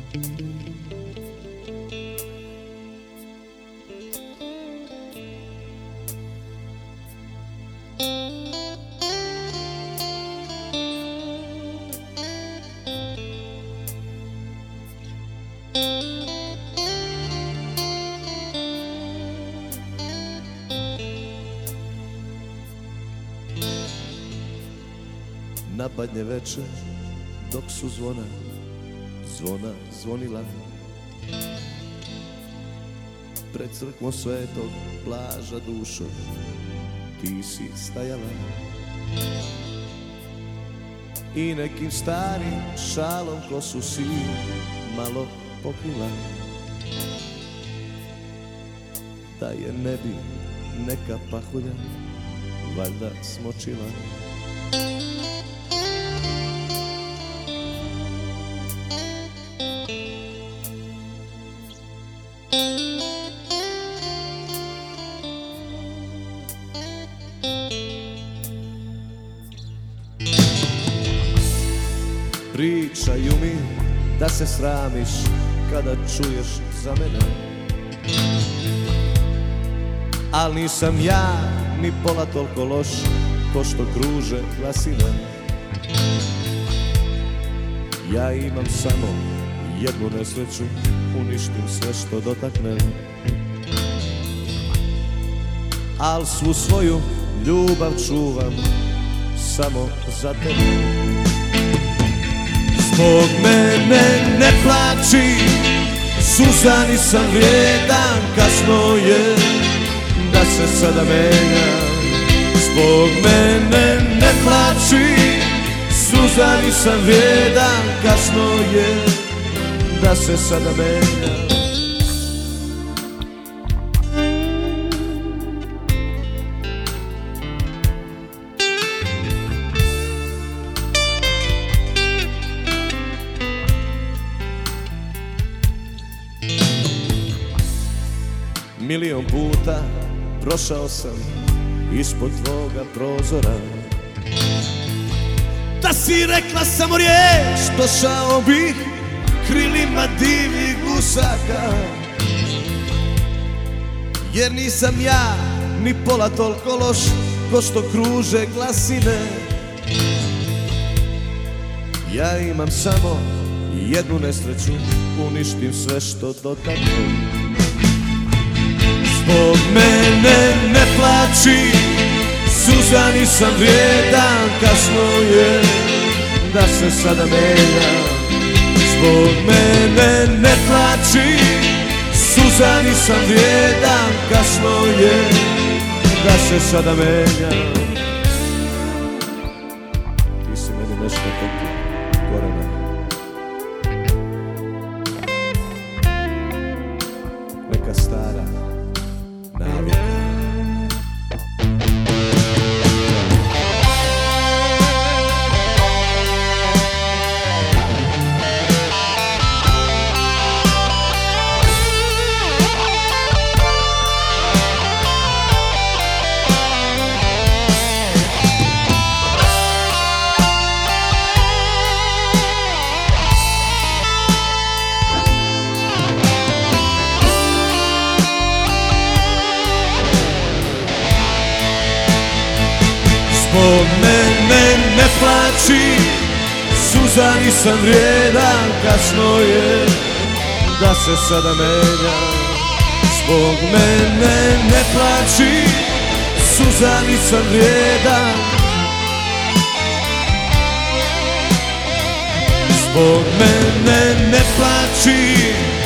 Na badnje veče, dok su zvona zvonila, pred crkvom Svetog Blaža dušo, ti si stajala i nekim starim šalom kosu si malo pokrila, da je ne bi neka pahulja valjda smočila. Pričaju mi da se sramiš kada čuješ za mene, al nisam ja ni pola toliko loš ko što kruže glasine. Ja imam samo jednu nesreću, uništim sve što dotaknem, al svu svoju ljubav čuvam samo za tebe. Zbog mene ne plači, suza nisam vrijedan, kasno je da se sada menjam. Zbog mene ne plači, suza nisam vrijedan, kasno je da se sada menjam. Milion puta prošao sam ispod tvoga prozora, da si rekla samo riječ, došao bih krilima divih gusaka. Jer nisam ja ni pola toliko loš ko što kruže glasine. Ja imam samo jednu nesreću, uništim sve što dotaknem. Zbog mene ne plači, suza nisam vrijedan, kasno je da se sada menjam. Zbog mene ne plači, suza nisam vrijedan, kasno je da se sada menjam. Ti si meni nešto toplo, Gorana. Neka stara navika. Zbog mene ne plači, suza nisam vrijedan, kasno je da se sada menjam. Zbog mene ne plači, suza nisam vrijedan. Zbog mene ne plači,